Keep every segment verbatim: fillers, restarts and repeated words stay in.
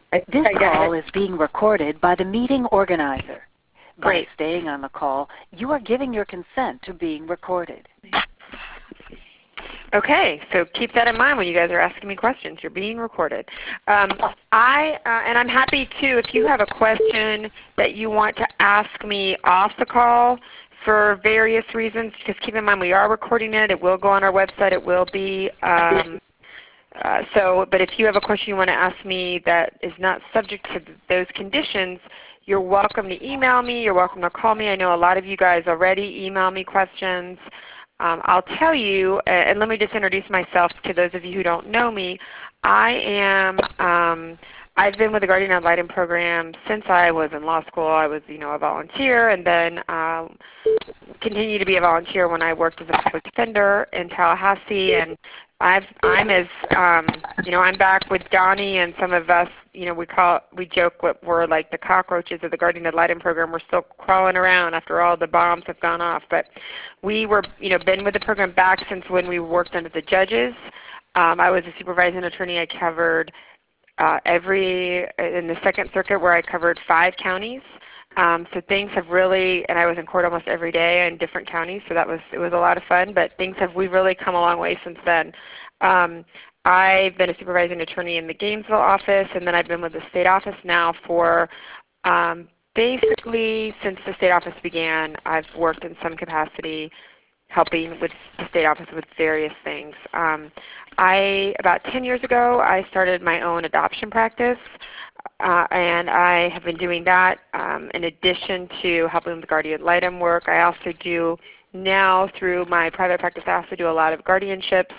This call is being recorded by the meeting organizer. By Great. staying on the call, you are giving your consent to being recorded. Okay, so keep that in mind when you guys are asking me questions. You're being recorded. Um, I uh, and I'm happy to, if you have a question that you want to ask me off the call for various reasons, just keep in mind we are recording it. It will go on our website. It will be um, uh, so. But if you have a question you want to ask me that is not subject to those conditions, you're welcome to email me. You're welcome to call me. I know a lot of you guys already email me questions. Um, I'll tell you, and let me just introduce myself to those of you who don't know me. I am, um, I've been with the Guardian Ad Litem program since I was in law school. I was, you know, a volunteer, and then um, continue to be a volunteer when I worked as a public defender in Tallahassee. And I've, I'm as, um, you know, I'm back with Donnie and some of us. You know, we call, we joke what we're like the cockroaches of the Guardian Ad Litem program. We're still crawling around after all the bombs have gone off. But we were, you know, been with the program back since when we worked under the judges. Um, I was a supervising attorney. I covered uh, every, in the Second Circuit where I covered five counties. Um, so things have really, and I was in court almost every day in different counties, so that was, it was a lot of fun, but things have, we've really come a long way since then. Um, I've been a supervising attorney in the Gainesville office, and then I've been with the state office now for um, basically since the state office began. I've worked in some capacity helping with the state office with various things. Um, I, about ten years ago, I started my own adoption practice. Uh, and I have been doing that um, in addition to helping with Guardian Ad Litem work. I also do now through my private practice, I also do a lot of guardianships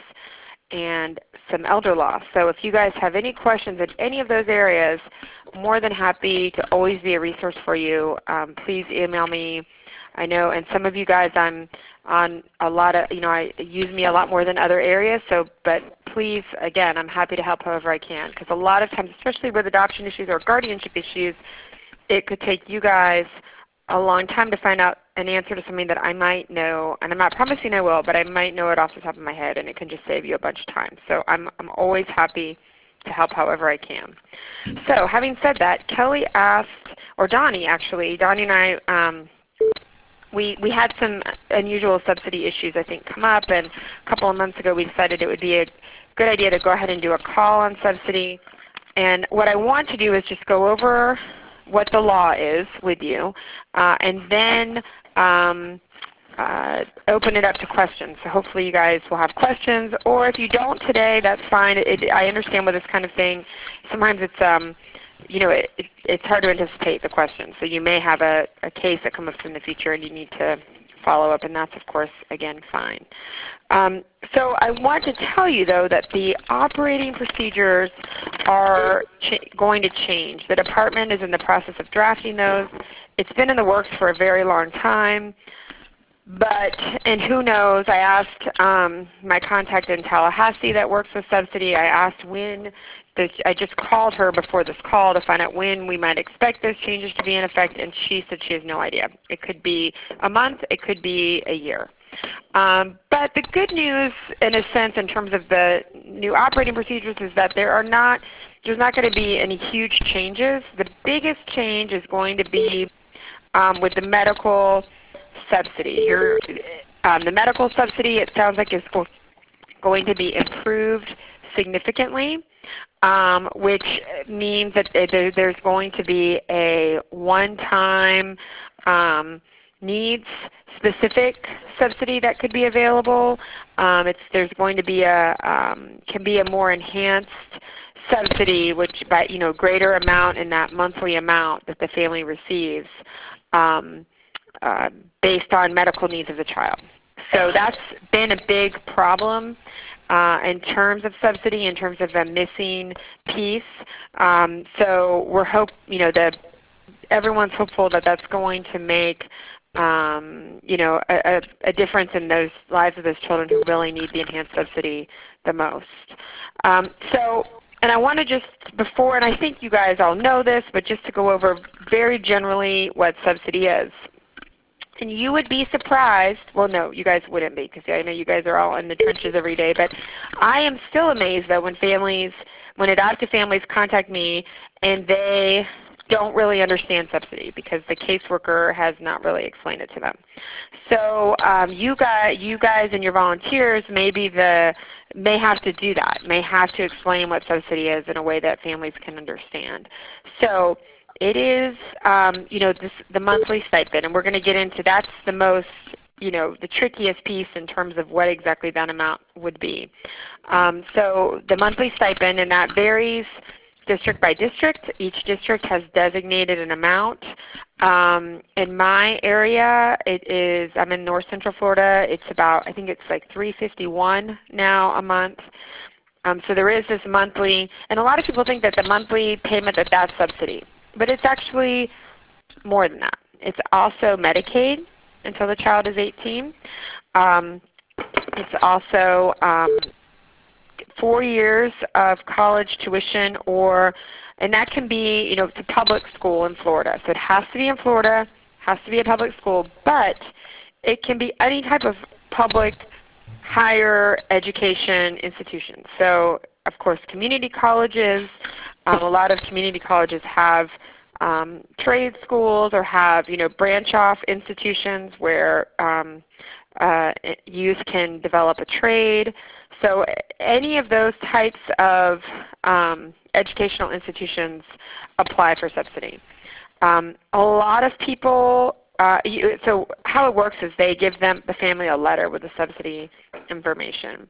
and some elder law. So if you guys have any questions in any of those areas, I'm more than happy to always be a resource for you. Um, please email me. I know, and some of you guys, I'm on a lot of, you know, I use me a lot more than other areas. So, but please, again, I'm happy to help however I can, because a lot of times, especially with adoption issues or guardianship issues, it could take you guys a long time to find out an answer to something that I might know, and I'm not promising I will, but I might know it off the top of my head, and it can just save you a bunch of time. So I'm, I'm always happy to help however I can. So having said that, Kelly asked, or Donnie actually, Donnie and I, um, we, we had some unusual subsidy issues, I think, come up, and a couple of months ago we decided it would be a good idea to go ahead and do a call on subsidy. And what I want to do is just go over what the law is with you, uh, and then um, uh, open it up to questions. So hopefully you guys will have questions, or if you don't today, that's fine. It, I understand with this kind of thing, sometimes it's, um, you know, it, it, it's hard to anticipate the questions. So you may have a, a case that comes up in the future and you need to follow up, and that's, of course, again, fine. Um, so I want to tell you, though, that the operating procedures are going to change. The department is in the process of drafting those. It's been in the works for a very long time. But, and who knows, I asked um, my contact in Tallahassee that works with subsidy, I asked when, this, I just called her before this call to find out when we might expect those changes to be in effect, and she said she has no idea. It could be a month, it could be a year. Um, but the good news, in a sense, in terms of the new operating procedures is that there are not, there's not going to be any huge changes. The biggest change is going to be um, with the medical subsidy. Your, um, the medical subsidy, it sounds like, is going to be improved significantly, um, which means that there, there's going to be a one-time um, needs-specific subsidy that could be available. Um, it's, there's going to be a um, can be a more enhanced subsidy, which by you know greater amount in that monthly amount that the family receives. Um, Uh, based on medical needs of the child. So that's been a big problem uh, in terms of subsidy, in terms of a missing piece. Um, so we're hope, you know, the everyone's hopeful that that's going to make, um, you know, a, a difference in those lives of those children who really need the enhanced subsidy the most. Um, so. And I want to just, before, and I think you guys all know this, but just to go over very generally what subsidy is. And you would be surprised, well, no, you guys wouldn't be, because I know you guys are all in the trenches every day, but I am still amazed that when families, when adoptive families contact me and they don't really understand subsidy because the caseworker has not really explained it to them. So um, you guys, you guys and your volunteers may be the may have to do that, may have to explain what subsidy is in a way that families can understand. So it is, um, you know, this, the monthly stipend, and we're going to get into that's the most, you know, the trickiest piece in terms of what exactly that amount would be. Um, so the monthly stipend, and that varies district by district. Each district has designated an amount. Um, in my area, it is, I'm in North Central Florida, it's about, I think it's like three hundred fifty-one now a month. Um, so there is this monthly, and a lot of people think that the monthly payment, that that's subsidy. But it's actually more than that. It's also Medicaid until the child is eighteen. Um, it's also um, four years of college tuition, or, and that can be, you know, it's a public school in Florida. So it has to be in Florida, has to be a public school, but it can be any type of public higher education institution. So, of course, community colleges, um, a lot of community colleges have um, trade schools or have, you know, branch off institutions where um, uh, youth can develop a trade. So any of those types of um, educational institutions apply for subsidy. Um, a lot of people, uh, you, so how it works is they give them, the family, a letter with the subsidy information.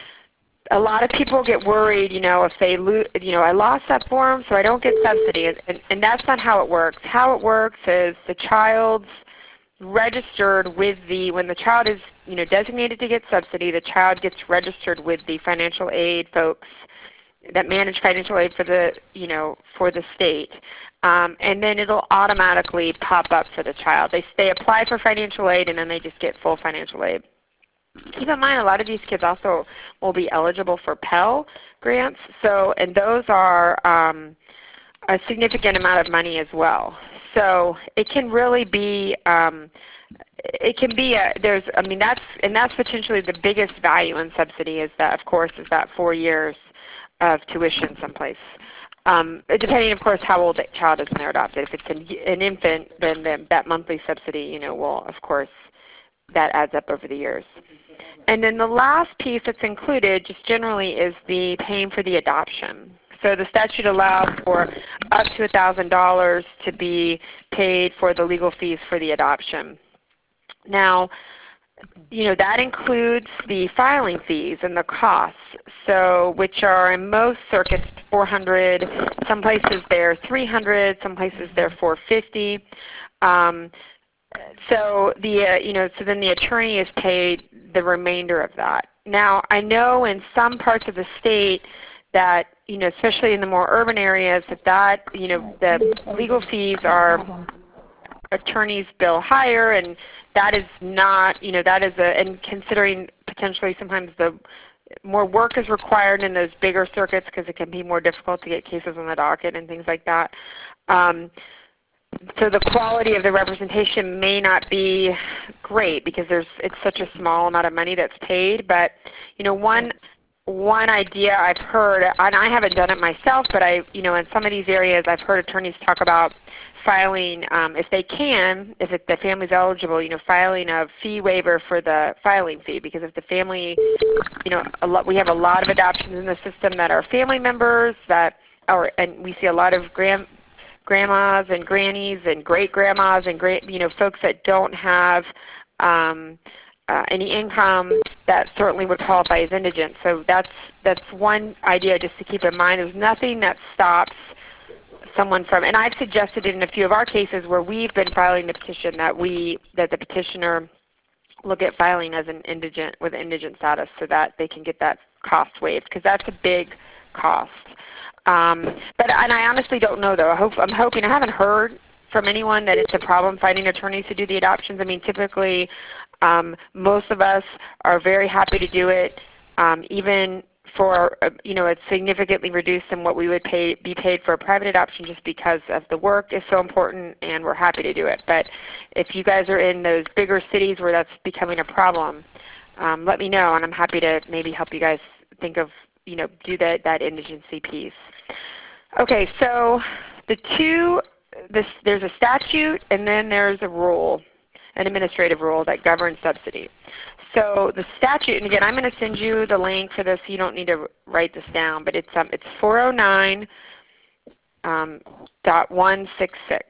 A lot of people get worried, you know, if they lose, you know, I lost that form so I don't get subsidy, and, and that's not how it works. How it works is the child's registered with the, when the child is, you know, designated to get subsidy, the child gets registered with the financial aid folks that manage financial aid for the, you know, for the state. Um, and then it'll automatically pop up for the child. They, they apply for financial aid and then they just get full financial aid. Keep in mind, a lot of these kids also will be eligible for Pell Grants, so, and those are um, a significant amount of money as well. So it can really be, um, it can be, a, there's, I mean, that's, and that's potentially the biggest value in subsidy is that, of course, is that four years of tuition someplace. Um, depending, of course, how old the child is when they're adopted. If it's an, an infant, then the, that monthly subsidy, you know, will, of course, that adds up over the years. And then the last piece that's included just generally is the paying for the adoption. So the statute allows for up to one thousand dollars to be paid for the legal fees for the adoption. Now, you know, that includes the filing fees and the costs, so which are in most circuits four hundred dollars, some places they're three hundred dollars, some places they're four hundred fifty dollars. Um, so the uh, you know, so then the attorney is paid the remainder of that. Now, I know in some parts of the state that, you know, especially in the more urban areas, that that, you know, the legal fees are, attorneys bill higher, and that is not, you know, that is a, and considering potentially sometimes the more work is required in those bigger circuits because it can be more difficult to get cases on the docket and things like that. Um, so the quality of the representation may not be great because there's, it's such a small amount of money that's paid. But, you know, one one idea I've heard, and I haven't done it myself, but I, you know, in some of these areas I've heard attorneys talk about filing, um, if they can, if it, the family's eligible, you know, filing a fee waiver for the filing fee, because if the family, you know, a lot, we have a lot of adoptions in the system that are family members that, or, and we see a lot of grand grandmas and grannies and great-grandmas and great, you know, folks that don't have um, uh, any income that certainly would qualify as indigent. So that's that's one idea just to keep in mind. There's nothing that stops someone from, and I've suggested in a few of our cases where we've been filing the petition that we, that the petitioner look at filing as an indigent with indigent status so that they can get that cost waived, because that's a big cost. Um, but and I honestly don't know though. I hope, I'm hoping, I haven't heard from anyone that it's a problem finding attorneys to do the adoptions. I mean, typically um, most of us are very happy to do it, um, even for, uh, you know, it's significantly reduced than what we would pay, be paid for a private adoption, just because of the work is so important, and we're happy to do it. But if you guys are in those bigger cities where that's becoming a problem, um, let me know, and I'm happy to maybe help you guys think of you know, do that, that indigency piece. Okay, so the two, this, there's a statute and then there's a rule, an administrative rule that governs subsidy. So the statute, and again, I'm going to send you the link for this. You don't need to write this down, but it's um, it's four oh nine dot one sixty-six.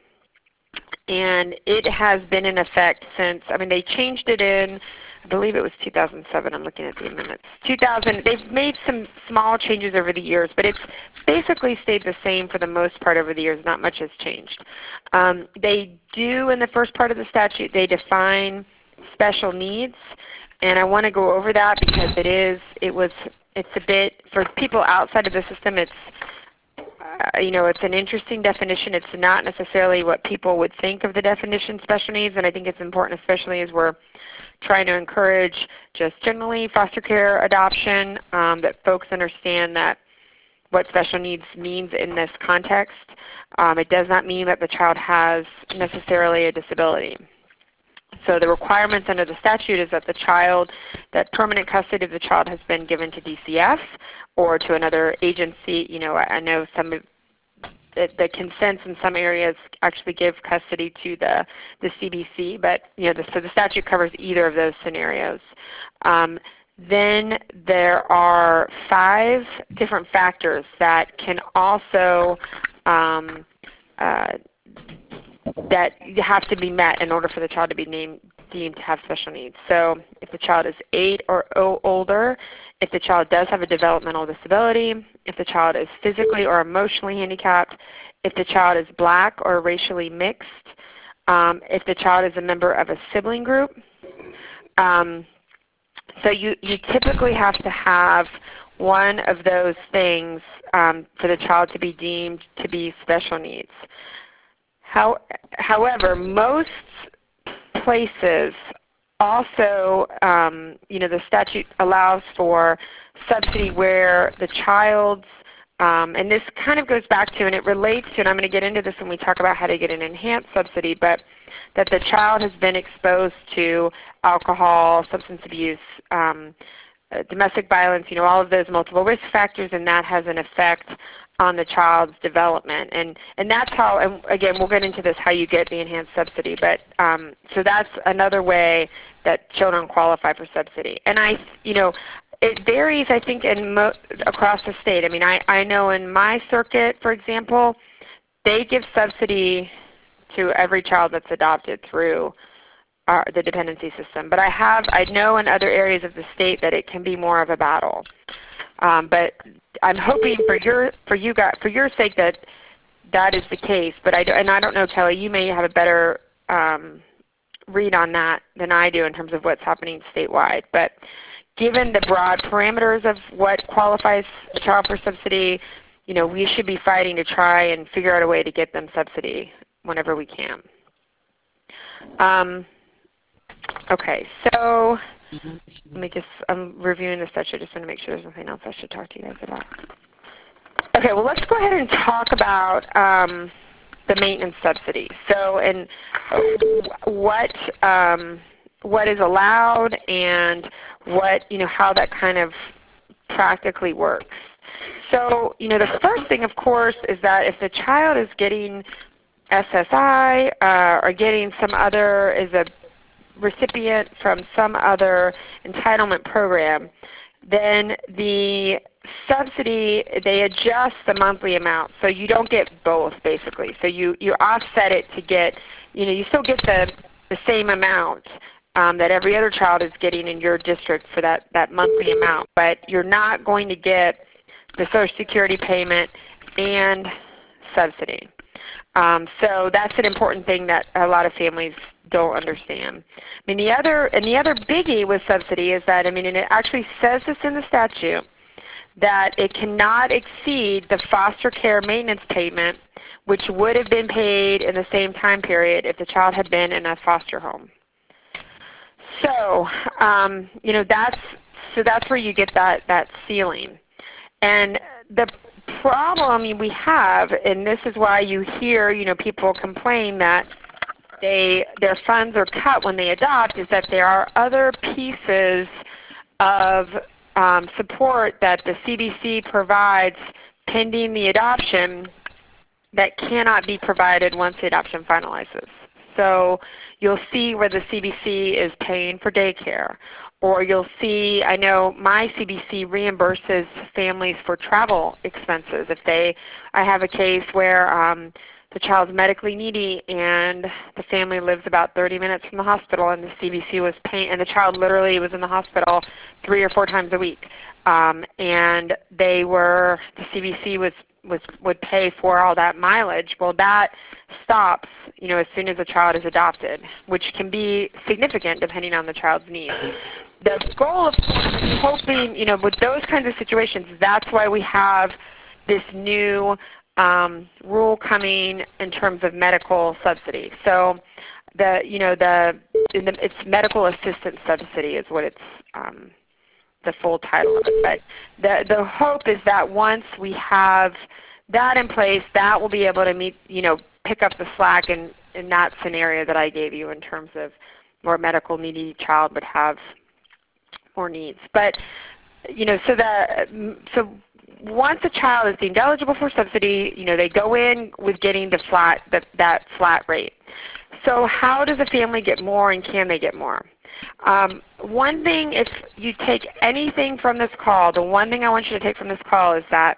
And it has been in effect since, I mean, they changed it in, I believe it was two thousand seven. I'm looking at the amendments. two thousand, they've made some small changes over the years, but it's basically stayed the same for the most part over the years. Not much has changed. Um, they do, in the first part of the statute, they define special needs, and I want to go over that because it is, it was, it's a bit, for people outside of the system, it's, uh, you know, it's an interesting definition. It's not necessarily what people would think of the definition special needs, and I think it's important, especially as we're trying to encourage just generally foster care adoption, um, that folks understand that what special needs means in this context. Um, it does not mean that the child has necessarily a disability. So the requirements under the statute is that the child, that permanent custody of the child has been given to D C F or to another agency. You know, I know some of the, the consents in some areas actually give custody to the, the C B C, but you know, the, so the statute covers either of those scenarios. Um, then there are five different factors that can also um, uh, that have to be met in order for the child to be named, deemed to have special needs. So if the child is eight or older, if the child does have a developmental disability, if the child is physically or emotionally handicapped, if the child is black or racially mixed, um, if the child is a member of a sibling group. Um, so you, you typically have to have one of those things um, for the child to be deemed to be special needs. How, however, most places also, um, you know, the statute allows for subsidy where the child's, um, and this kind of goes back to, and it relates to, and I'm going to get into this when we talk about how to get an enhanced subsidy, but that the child has been exposed to alcohol, substance abuse, um, uh, domestic violence, you know, all of those multiple risk factors, and that has an effect on the child's development. And, and that's how, and again, we'll get into this, how you get the enhanced subsidy, but um, so that's another way that children qualify for subsidy. And I, you know, it varies, I think, in mo across the state. I mean, I, I know in my circuit, for example, they give subsidy to every child that's adopted through our, the dependency system. But I have, I know in other areas of the state that it can be more of a battle. Um, but I'm hoping for your, for you guys, for your sake that that is the case. But I, and I don't know, Kelly, you may have a better um, read on that than I do in terms of what's happening statewide. But given the broad parameters of what qualifies a child for subsidy, you know, we should be fighting to try and figure out a way to get them subsidy whenever we can. Um, okay, so let me just, I'm reviewing the statute. I just want to make sure there's nothing else I should talk to you guys about. Okay, well, let's go ahead and talk about um, the maintenance subsidy. So, and what um, what is allowed and what, you know, how that kind of practically works. So, you know, the first thing, of course, is that if the child is getting S S I uh, or getting some other, is a recipient from some other entitlement program, then the subsidy, they adjust the monthly amount. So you don't get both, basically. So you, you offset it to get, you know, you still get the, the same amount um, that every other child is getting in your district for that, that monthly amount, but you're not going to get the Social Security payment and subsidy. Um, so that's an important thing that a lot of families don't understand. I mean, the other, and the other biggie with subsidy is that, I mean, and it actually says this in the statute, that it cannot exceed the foster care maintenance payment, which would have been paid in the same time period if the child had been in a foster home. So, um, you know, that's, so that's where you get that, that ceiling. And the problem we have, and this is why you hear, you know, people complain that they, their funds are cut when they adopt, is that there are other pieces of um, support that the C B C provides pending the adoption that cannot be provided once the adoption finalizes. So you'll see where the C B C is paying for daycare, or you'll see, I know my C B C reimburses families for travel expenses. If they, I have a case where um, the child's medically needy and the family lives about thirty minutes from the hospital, and the C B C was paying, and the child literally was in the hospital three or four times a week. Um, and they were, the C B C was, was, would pay for all that mileage. Well, that stops, you know, as soon as a child is adopted, which can be significant depending on the child's needs. The goal, of course, is hoping, you know, with those kinds of situations, that's why we have this new um, rule coming in terms of medical subsidy. So, the, you know, the, in the it's medical assistance subsidy is what it's um, the full title of it. But the the hope is that once we have that in place, that will be able to meet, you know, pick up the slack in, in that scenario that I gave you in terms of more medical needy child would have more needs. But, you know, so that, so once a child is deemed eligible for subsidy, you know, they go in with getting the flat, the, that flat rate. So how does a family get more, and can they get more? Um, one thing, if you take anything from this call, the one thing I want you to take from this call is that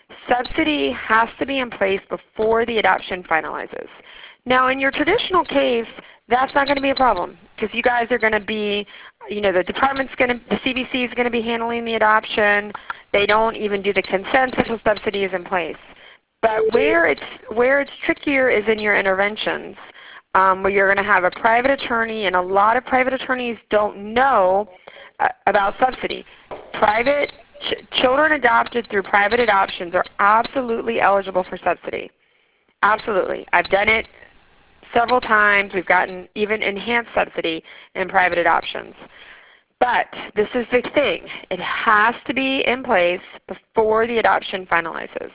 subsidy has to be in place before the adoption finalizes. Now, in your traditional case, that's not going to be a problem, because you guys are going to be, you know, the department's going to, the C B C is going to be handling the adoption. They don't even do the consent until subsidy is in place. But where it's, where it's trickier is in your interventions, um, where you're going to have a private attorney, and a lot of private attorneys don't know uh, about subsidy. Private ch children adopted through private adoptions are absolutely eligible for subsidy. Absolutely. I've done it several times. We've gotten even enhanced subsidy in private adoptions. But this is the thing. It has to be in place before the adoption finalizes.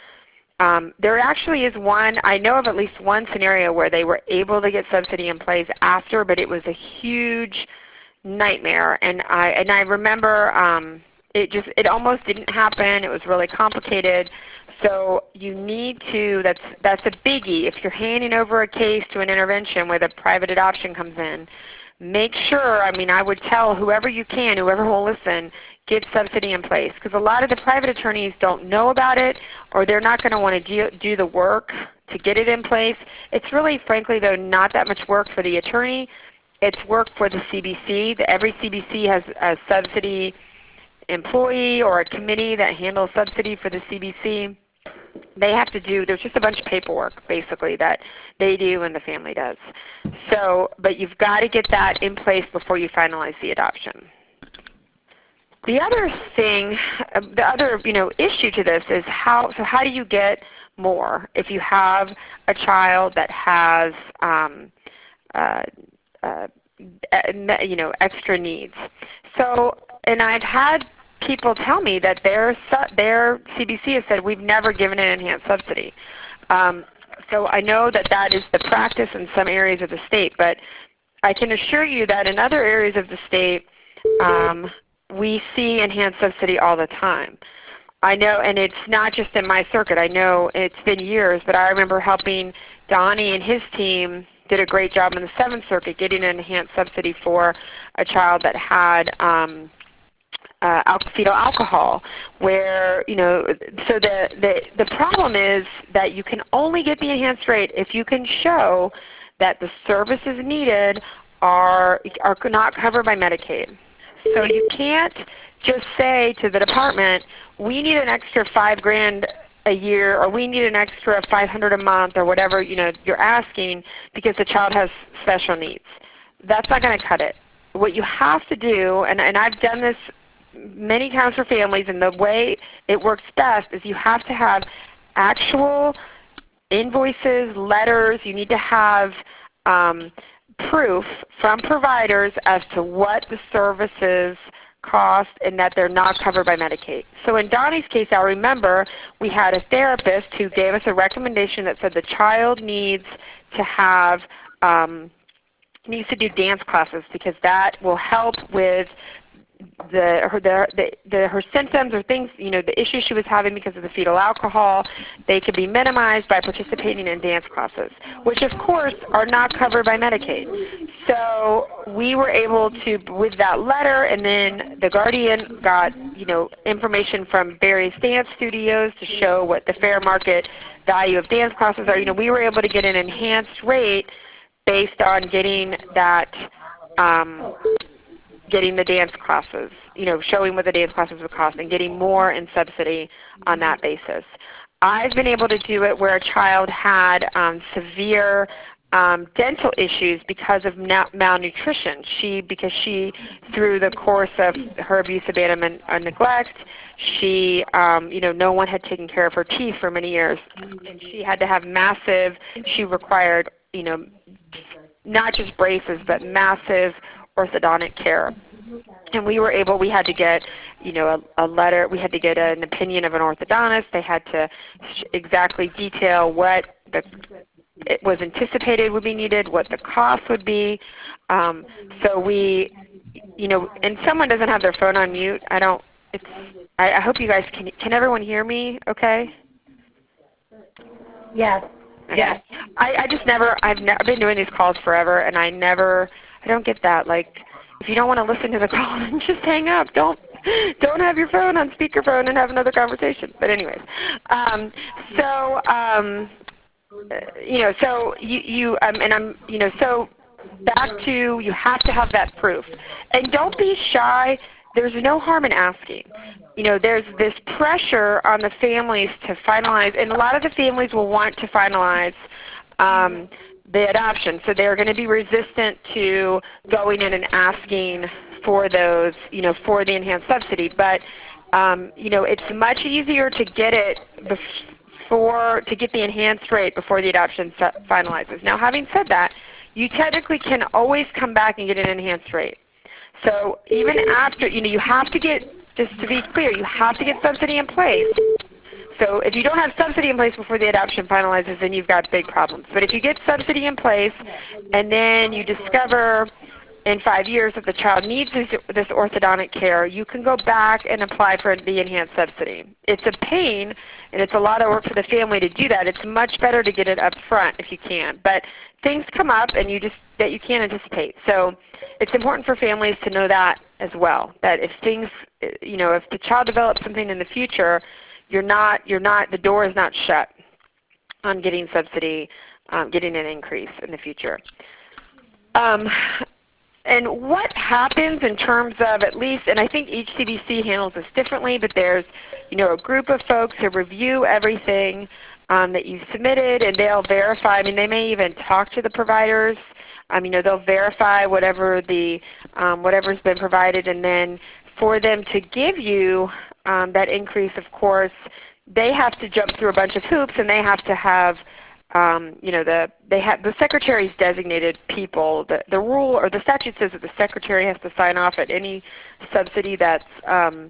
Um, there actually is one, I know of at least one scenario where they were able to get subsidy in place after, but it was a huge nightmare. And I, and I remember um, it just, it almost didn't happen. It was really complicated. So you need to, that's, that's a biggie. If you're handing over a case to an intervention where the private adoption comes in, make sure, I mean, I would tell whoever you can, whoever will listen, get subsidy in place. Because a lot of the private attorneys don't know about it, or they're not going to want to do, do the work to get it in place. It's really, frankly, though, not that much work for the attorney. It's work for the C B C. Every C B C has a subsidy employee or a committee that handles subsidy for the C B C. They have to do, there's just a bunch of paperwork, basically, that they do and the family does. So, but you've got to get that in place before you finalize the adoption. The other thing, uh, the other, you know, issue to this is how, so how do you get more if you have a child that has, um, uh, uh, you know, extra needs? So, and I've had people tell me that their, their C B C has said, we've never given an enhanced subsidy. Um, so I know that that is the practice in some areas of the state, but I can assure you that in other areas of the state, um, we see enhanced subsidy all the time. I know, and it's not just in my circuit. I know it's been years, but I remember helping Donnie and his team did a great job in the Seventh Circuit getting an enhanced subsidy for a child that had um, uh, fetal alcohol, where, you know, so the, the, the problem is that you can only get the enhanced rate if you can show that the services needed are, are not covered by Medicaid. So you can't just say to the department, we need an extra five grand a year, or we need an extra five hundred a month, or whatever, you know, you're asking because the child has special needs. That's not going to cut it. What you have to do, and, and I've done this many times for families, and the way it works best is you have to have actual invoices, letters. You need to have um, proof from providers as to what the services cost and that they're not covered by Medicaid. So in Donnie's case, I remember we had a therapist who gave us a recommendation that said the child needs to have um, needs to do dance classes because that will help with the her the, the, the her symptoms or things, you know, the issues she was having because of the fetal alcohol, they could be minimized by participating in dance classes, which of course are not covered by Medicaid. So we were able to, with that letter, and then the Guardian got, you know, information from various dance studios to show what the fair market value of dance classes are. You know, we were able to get an enhanced rate based on getting that, um, getting the dance classes, you know, showing what the dance classes would cost and getting more in subsidy on that basis. I've been able to do it where a child had um, severe um, dental issues because of na- malnutrition. She, because she, through the course of her abuse, abandonment, and neglect, she, um, you know, no one had taken care of her teeth for many years, and she had to have massive, she required, you know, not just braces, but massive orthodontic care. And we were able, we had to get, you know, a, a letter, we had to get an opinion of an orthodontist. They had to sh- exactly detail what the, it was anticipated would be needed, what the cost would be. Um, so we, you know, and someone doesn't have their phone on mute. I don't, it's, I, I hope you guys, can, can everyone hear me okay? Yes. Okay. Yes. I, I just never, I've, ne- I've been doing these calls forever, and I never, I don't get that. Like, if you don't want to listen to the call, then just hang up. Don't, don't have your phone on speakerphone and have another conversation. But anyways, um, so, um, uh, you know, so you, you um, and I'm, you know, so back to, you have to have that proof. And don't be shy. There's no harm in asking. You know, there's this pressure on the families to finalize, and a lot of the families will want to finalize um, the adoption. So they're going to be resistant to going in and asking for those, you know, for the enhanced subsidy. But, um, you know, it's much easier to get it before, to get the enhanced rate before the adoption finalizes. Now, having said that, you technically can always come back and get an enhanced rate. So even after, you know, you have to get, just to be clear, you have to get subsidy in place. So if you don't have subsidy in place before the adoption finalizes, then you've got big problems. But if you get subsidy in place and then you discover in five years that the child needs this, this orthodontic care, you can go back and apply for the enhanced subsidy. It's a pain, and it's a lot of work for the family to do that. It's much better to get it up front if you can. But things come up and you just that you can't anticipate. So it's important for families to know that as well, that if things, you know, if the child develops something in the future, you're not, you're not, the door is not shut on getting subsidy, um, getting an increase in the future. Um, and what happens in terms of at least, and I think each C B C handles this differently, but there's, you know, a group of folks who review everything um, that you've submitted, and they'll verify. I mean, they may even talk to the providers. Um, you know, they'll verify whatever the um, whatever's been provided, and then for them to give you um, that increase, of course, they have to jump through a bunch of hoops, and they have to have, um, you know, the they have the secretary's designated people. The the rule or the statute says that the secretary has to sign off at any subsidy that's um,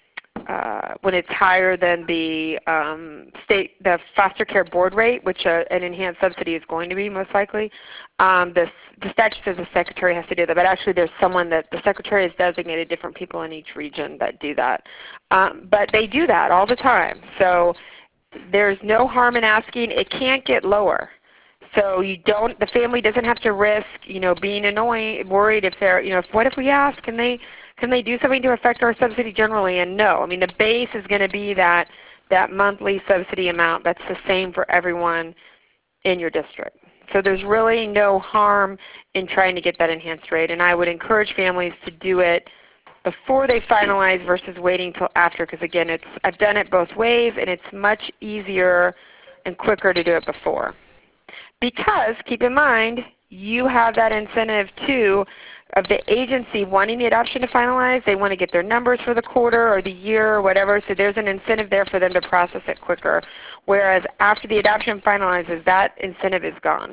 uh, when it's higher than the um, state, the foster care board rate, which uh, an enhanced subsidy is going to be most likely. Um, the, the statute says the secretary has to do that, but actually there's someone that the secretary has designated different people in each region that do that. Um, but they do that all the time. So there's no harm in asking. It can't get lower. So you don't, the family doesn't have to risk, you know, being annoying, worried if they're, you know, if, what if we ask, can they, can they do something to affect our subsidy generally? And no, I mean, the base is going to be that, that monthly subsidy amount that's the same for everyone in your district. So there's really no harm in trying to get that enhanced rate. And I would encourage families to do it before they finalize versus waiting until after, because again, it's, I've done it both ways, and it's much easier and quicker to do it before. Because, keep in mind, you have that incentive too of the agency wanting the adoption to finalize. They want to get their numbers for the quarter or the year or whatever, so there's an incentive there for them to process it quicker. Whereas after the adoption finalizes, that incentive is gone.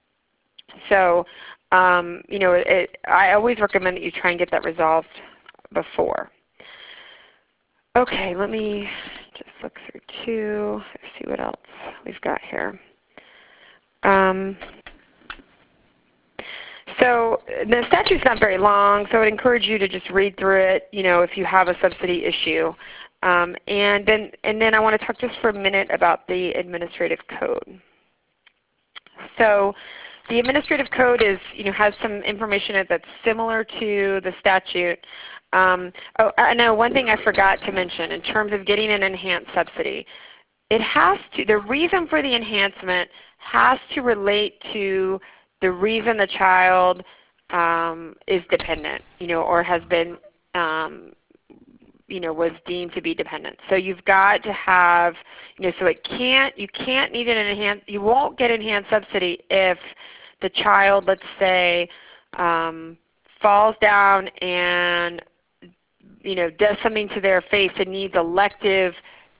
So, um, you know, it, I always recommend that you try and get that resolved before. Okay, let me just look through two, see what else we've got here. Um, So the statute's not very long, so I would encourage you to just read through it, you know, if you have a subsidy issue. Um, and then, and then I want to talk just for a minute about the administrative code. So the administrative code is, you know, has some information in it that's similar to the statute. Um, oh, I know one thing I forgot to mention in terms of getting an enhanced subsidy. It has to, the reason for the enhancement has to relate to the reason the child um, is dependent, you know, or has been, um, you know, was deemed to be dependent. So you've got to have, you know, so it can't, you can't need an enhanced, you won't get enhanced subsidy if the child, let's say, um, falls down and, you know, does something to their face and needs elective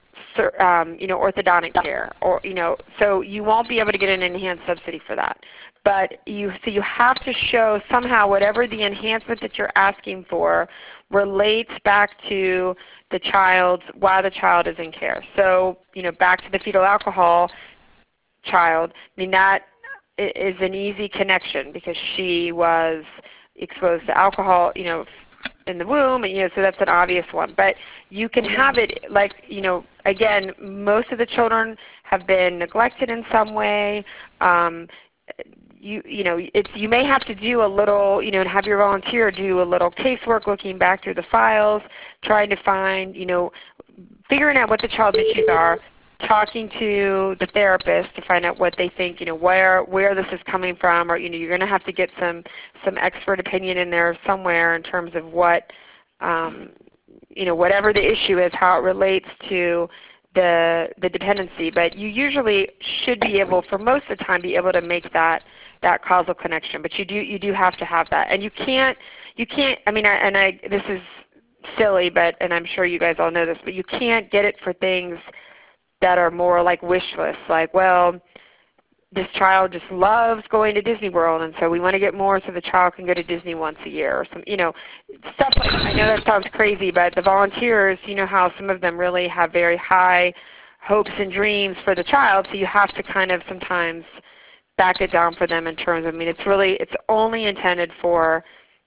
Um, you know, orthodontic care, or you know, so you won't be able to get an enhanced subsidy for that. But you, so you have to show somehow whatever the enhancement that you're asking for relates back to the child's, why the child is in care. So, you know, back to the fetal alcohol child. I mean, that is an easy connection because she was exposed to alcohol, you know, in the womb, and, you know, so that's an obvious one. But you can have it like, you know, again, most of the children have been neglected in some way. Um, you, you know, it's, you may have to do a little, you know, and have your volunteer do a little casework, looking back through the files, trying to find, you know, figuring out what the child's issues are, talking to the therapist to find out what they think, you know, where where this is coming from, or, you know, you're going to have to get some some expert opinion in there somewhere in terms of what, um, you know, whatever the issue is, how it relates to the the dependency. But you usually should be able, for most of the time, be able to make that that causal connection. But you do you do have to have that, and you can't you can't. I mean, I, and I this is silly, but and I'm sure you guys all know this, but you can't get it for things that are more like wish lists, like, well, this child just loves going to Disney World, and so we want to get more so the child can go to Disney once a year, or some, you know, stuff like that. I know that sounds crazy, but the volunteers, you know how some of them really have very high hopes and dreams for the child, so you have to kind of sometimes back it down for them in terms of, I mean, it's really, it's only intended for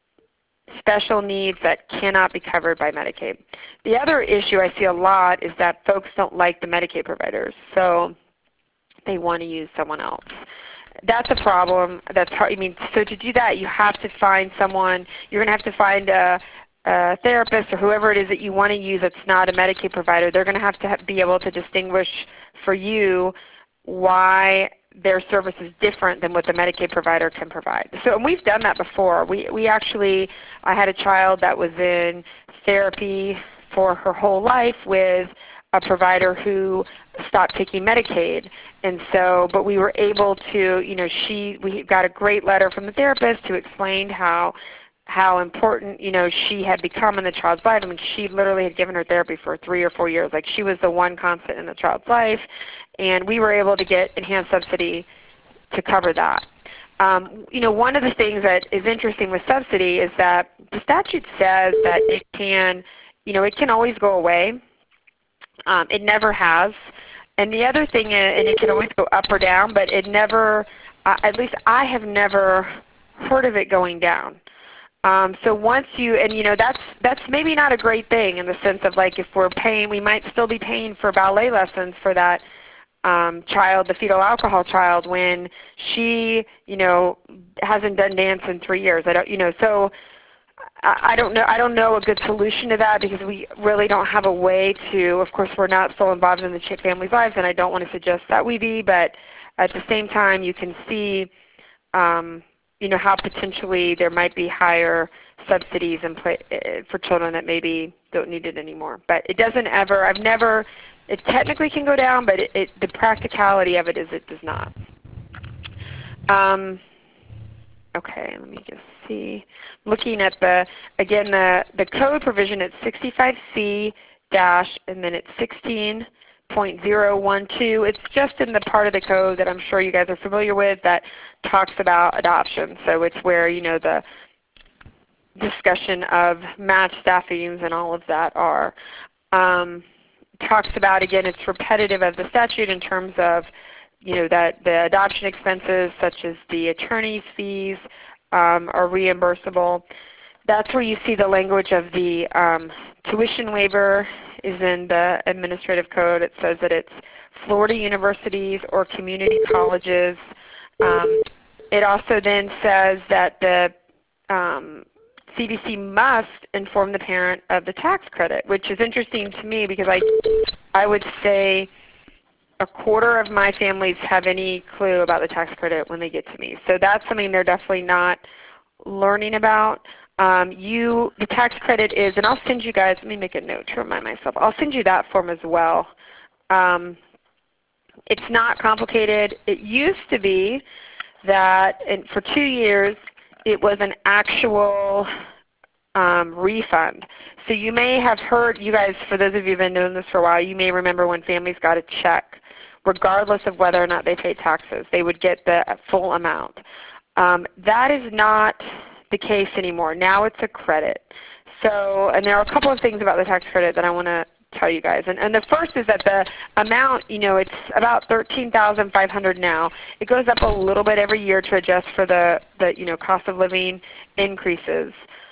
special needs that cannot be covered by Medicaid. The other issue I see a lot is that folks don't like the Medicaid providers, so they want to use someone else. That's a problem. That's hard. I mean, so to do that, you have to find someone. You're going to have to find a, a therapist or whoever it is that you want to use that's not a Medicaid provider. They're going to have to have, be able to distinguish for you why their service is different than what the Medicaid provider can provide. So, and we've done that before. We, we actually, I had a child that was in therapy for her whole life with a provider who stopped taking Medicaid. And so, but we were able to, you know, she, we got a great letter from the therapist who explained how how important, you know, she had become in the child's life. I mean, she literally had given her therapy for three or four years. Like, she was the one constant in the child's life, and we were able to get enhanced subsidy to cover that. Um, you know, one of the things that is interesting with subsidy is that the statute says that it can, you know, it can always go away. Um, it never has. And the other thing is, and it can always go up or down, but it never, uh, at least I have never heard of it going down. Um, so once you, and you know, that's that's maybe not a great thing in the sense of, like, if we're paying, we might still be paying for ballet lessons for that um, child, the fetal alcohol child, when she, you know, hasn't done dance in three years. I don't, you know, so I, I don't know. I don't know a good solution to that because we really don't have a way to. Of course, we're not so involved in the family's lives, and I don't want to suggest that we be. But at the same time, you can see. Um, you know, how potentially there might be higher subsidies in play, for children that maybe don't need it anymore. But it doesn't ever, I've never, it technically can go down, but it, it, the practicality of it is it does not. Um, okay, let me just see. Looking at the, again, the, the code provision, it's sixty-five C dash, and then it's sixteen point zero one two. It's just in the part of the code that I'm sure you guys are familiar with that talks about adoption. So it's where, you know, the discussion of match staffings and all of that are. Um, talks about, again, it's repetitive of the statute in terms of, you know, that the adoption expenses such as the attorney's fees um, are reimbursable. That's where you see the language of the um, tuition waiver is in the administrative code. It says that it's Florida universities or community colleges. Um, it also then says that the um, C B C must inform the parent of the tax credit, which is interesting to me because I, I would say a quarter of my families have any clue about the tax credit when they get to me. So that's something they're definitely not learning about. Um, you, the tax credit is, and I'll send you guys, let me make a note to remind myself, I'll send you that form as well. Um, it's not complicated. It used to be that and for two years it was an actual um, refund. So you may have heard, you guys, for those of you who have been doing this for a while, you may remember when families got a check, regardless of whether or not they paid taxes, they would get the full amount. Um, that is not the case anymore. Now it's a credit. So, and there are a couple of things about the tax credit that I want to tell you guys. And, and the first is that the amount, you know, it's about thirteen thousand five hundred dollars now. It goes up a little bit every year to adjust for the, the you know, cost of living increases.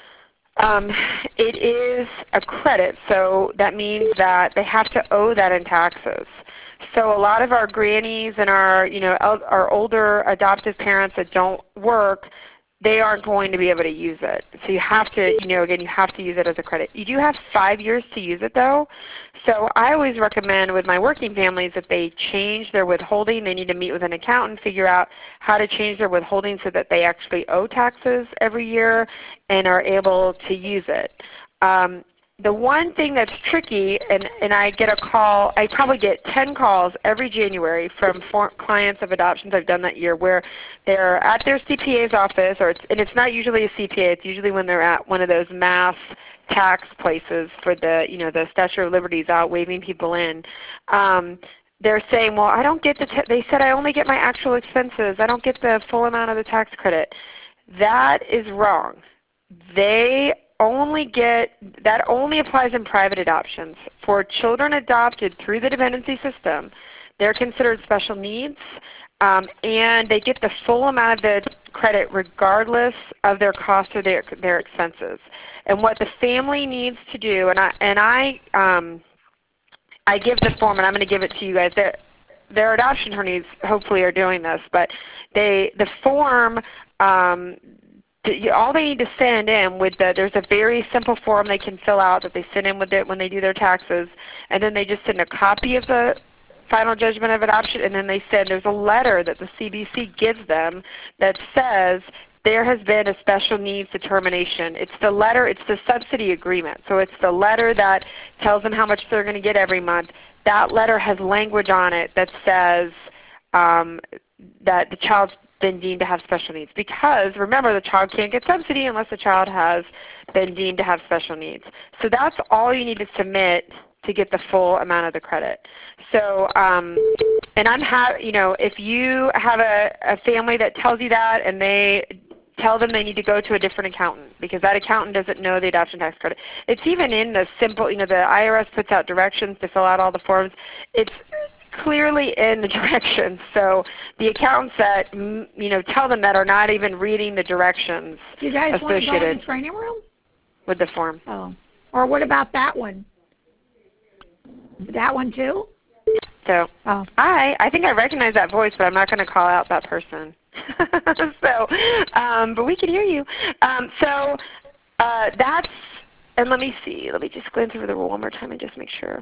Um, it is a credit, so that means that they have to owe that in taxes. So a lot of our grannies and our, you know, our older adoptive parents that don't work, they aren't going to be able to use it. So you have to, you know, again, you have to use it as a credit. You do have five years to use it though. So I always recommend with my working families that they change their withholding. They need to meet with an accountant, figure out how to change their withholding so that they actually owe taxes every year and are able to use it. Um, The one thing that's tricky, and, and I get a call, I probably get ten calls every January from for clients of adoptions I've done that year where they're at their C P A's office, or it's, and it's not usually a C P A, it's usually when they're at one of those mass tax places for the, you know, the Statue of Liberty's out waving people in. Um, they're saying, well, I don't get the, t they said I only get my actual expenses. I don't get the full amount of the tax credit. That is wrong. They only get, that only applies in private adoptions. For children adopted through the dependency system, they're considered special needs, um, and they get the full amount of the credit regardless of their costs or their, their expenses. And what the family needs to do, and I, and I, um, I give the form, and I'm going to give it to you guys. Their, their adoption attorneys hopefully are doing this, but they, the form, um, all they need to send in with the, there's a very simple form they can fill out that they send in with it when they do their taxes, and then they just send a copy of the final judgment of adoption, and then they send, there's a letter that the C B C gives them that says there has been a special needs determination. It's the letter, it's the subsidy agreement. So it's the letter that tells them how much they're going to get every month. That letter has language on it that says um, that the child's been deemed to have special needs. Because remember, the child can't get subsidy unless the child has been deemed to have special needs. So that's all you need to submit to get the full amount of the credit. So, um, and I'm ha you know, if you have a, a family that tells you that and they tell them they need to go to a different accountant because that accountant doesn't know the adoption tax credit. It's even in the simple, you know, the I R S puts out directions to fill out all the forms. It's clearly in the directions. So the accountants that, you know, tell them that are not even reading the directions you guys want to go in associated the training room? with the form. Oh. Or what about that one? That one too? So oh. I, I think I recognize that voice, but I'm not going to call out that person. so, um, but we can hear you. Um, so uh, that's, and let me see. Let me just glance over the rule one more time and just make sure.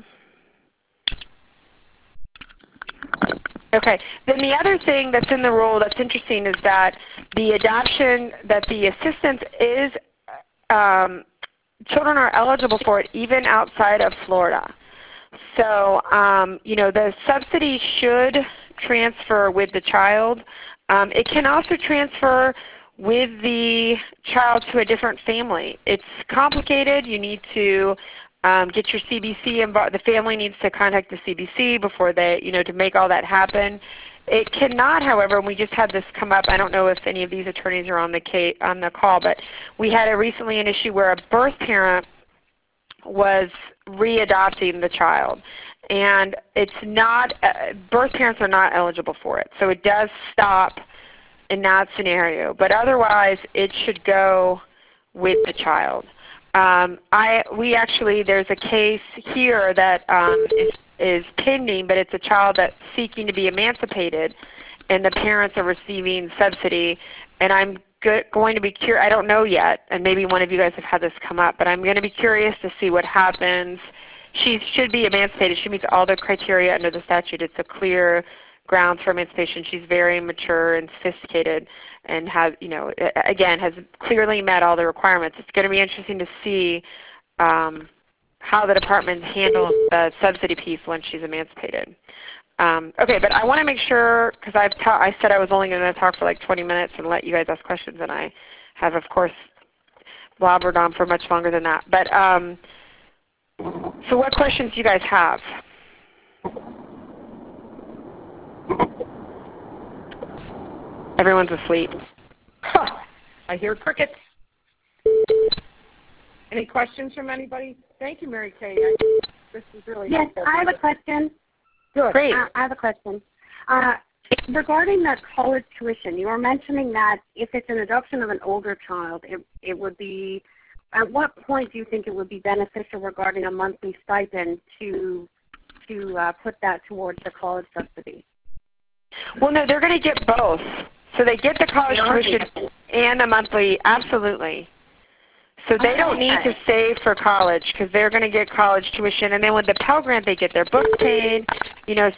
Okay. Then the other thing that's in the rule that's interesting is that the adoption, that the assistance is, um, children are eligible for it even outside of Florida. So, um, you know, the subsidy should transfer with the child. Um, it can also transfer with the child to a different family. It's complicated. You need to um, get your C B C involved. The family needs to contact the C B C before they, you know, to make all that happen. It cannot, however, and we just had this come up. I don't know if any of these attorneys are on the case, on the call, but we had a recently an issue where a birth parent was readopting the child, and it's not, uh, birth parents are not eligible for it. So it does stop in that scenario. But otherwise, it should go with the child. Um, I we actually there's a case here that um, is is pending, but it's a child that's seeking to be emancipated, and the parents are receiving subsidy. And I'm go- going to be curious. I don't know yet, and maybe one of you guys have had this come up, but I'm going to be curious to see what happens. She should be emancipated. She meets all the criteria under the statute. It's a clear grounds for emancipation. She's very mature and sophisticated, and has, you know, again, has clearly met all the requirements. It's going to be interesting to see um, how the department handles the subsidy piece once she's emancipated. Um, okay, but I want to make sure, because I've ta- I said I was only going to talk for like twenty minutes and let you guys ask questions, and I have, of course, blabbered on for much longer than that. But um, so what questions do you guys have? Everyone's asleep. Huh. I hear crickets. Any questions from anybody? Thank you, Mary Kay. I, this is really Yes, helpful. I have a question. Good. Great. Uh, I have a question. Uh, regarding the college tuition, you were mentioning that if it's an adoption of an older child, it, it would be, at what point do you think it would be beneficial regarding a monthly stipend to to uh, put that towards the college subsidy? Well, no, they're going to get both. So they get the college tuition and the monthly, absolutely. So they don't need to save for college because they're going to get college tuition. And then with the Pell Grant, they get their book paid. You know,